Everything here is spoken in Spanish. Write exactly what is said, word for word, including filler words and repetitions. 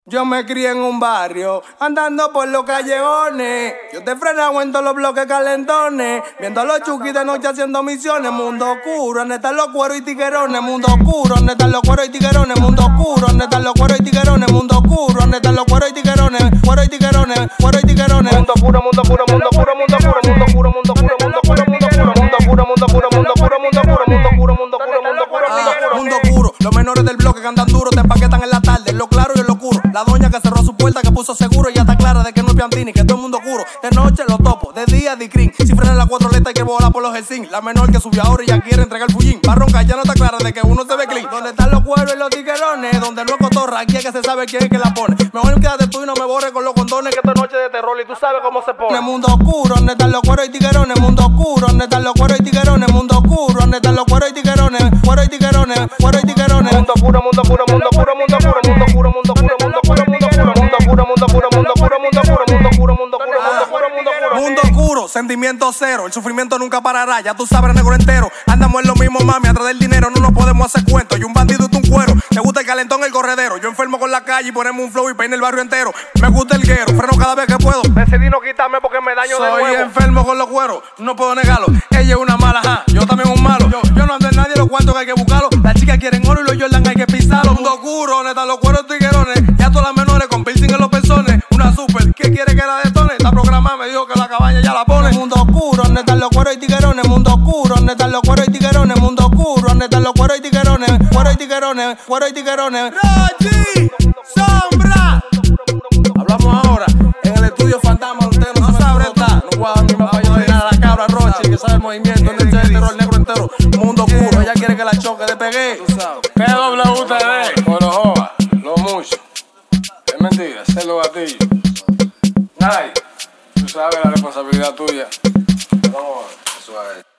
Yo me crié en un barrio, andando por los callejones. Yo te frenaba en todos los bloques calentones. Viendo a los chuquis de noche haciendo misiones. Mundo oscuro, donde están los cueros y tiguerones. Mundo oscuro, donde están los cueros y tiguerones. Mundo oscuro, donde están los cueros y tiguerones. Mundo oscuro, donde están los cueros y tiguerones. Cueros y tiguerones, cueros y tiguerones. Mundo oscuro, mundo oscuro, mundo oscuro, mundo oscuro, mundo oscuro, mundo oscuro, mundo oscuro, mundo oscuro, mundo oscuro, mundo oscuro, mundo oscuro, mundo oscuro, mundo oscuro, mundo oscuro, mundo oscuro, mundo oscuro. Los menores del bloque que andan duros te empaquetan en la tarde, en lo claro y en lo oscuro. La doña que cerró su puerta, que puso seguro y ya está clara de que no es Piantini, que todo el mundo oscuro. De noche lo topo, de día di cream. Si frena la cuatro letas hay que volar por los Helsin. La menor que subió ahora y ya quiere entregar el fullín. Barronca ya no está clara de que uno se ve clean. Donde están los cueros y los tiguerones, donde no es cotorra, aquí es que se sabe quién es que la pone. Mejor quédate tú y no me borres con los condones, que esta noche de terror y tú sabes cómo se pone. Mundo oscuro, donde están los cueros y tiguerones. Mundo oscuro, donde están los cueros y tiguerones. Mundo oscuro, donde están los cueros y tiguerones. Cueros y tiguerones, cueros y tiguerones. Mundo oscuro, mundo oscuro, mundo oscuro, mundo oscuro, mundo oscuro, mundo oscuro, mundo oscuro, mundo oscuro, mundo oscuro, mundo oscuro, mundo oscuro, mundo oscuro, mundo oscuro, mundo oscuro, mundo oscuro, mundo oscuro. Mundo oscuro, sentimiento cero, el sufrimiento nunca parará, ya tú sabes, negro entero. Andamos en lo mismo, mami, atrás del dinero no nos podemos hacer cuentos. Y un bandido y tú un cuero, te gusta el calentón, el corredero. Yo enfermo con la calle y ponemos un flow y peine el barrio entero. Me gusta el guero, freno cada vez que puedo. Decidí no quitarme porque me daño de nuevo. Soy enfermo con los cueros, no puedo negarlo. Ella es una mala, ja, yo también un malo. Yo, yo no ando en nadie, los cuantos que hay que buscarlo. Las chicas quieren oro y los Jordan hay que pisarlo. Mundo oscuro, donde están los cueros tiguerones. Ya todas las menores con piercing en los pezones. Una super, ¿qué quiere que la detone? Está programada, me dijo que la cabaña ya la pone. Mundo oscuro, donde están los cueros y tiguerones. Mundo oscuro, donde están los cueros y tiguerones. Mundo oscuro, donde están los cueros y tiguerones. Cueros y tiguerones, cueros y tiguerones. Rochi, Sombra. Hablamos ahora en el estudio Fantasma. Usted no sabe está. No voy a dar mi papá yo a la cabra Rochi, que sabe el movimiento. Donde está el terror negro entero. Mundo oscuro, ella quiere que la choque de pegué. P W T D, con los jodas, lo mucho. Es mentira, es los gatillos. Ay, tú sabes la responsabilidad tuya. No, eso es.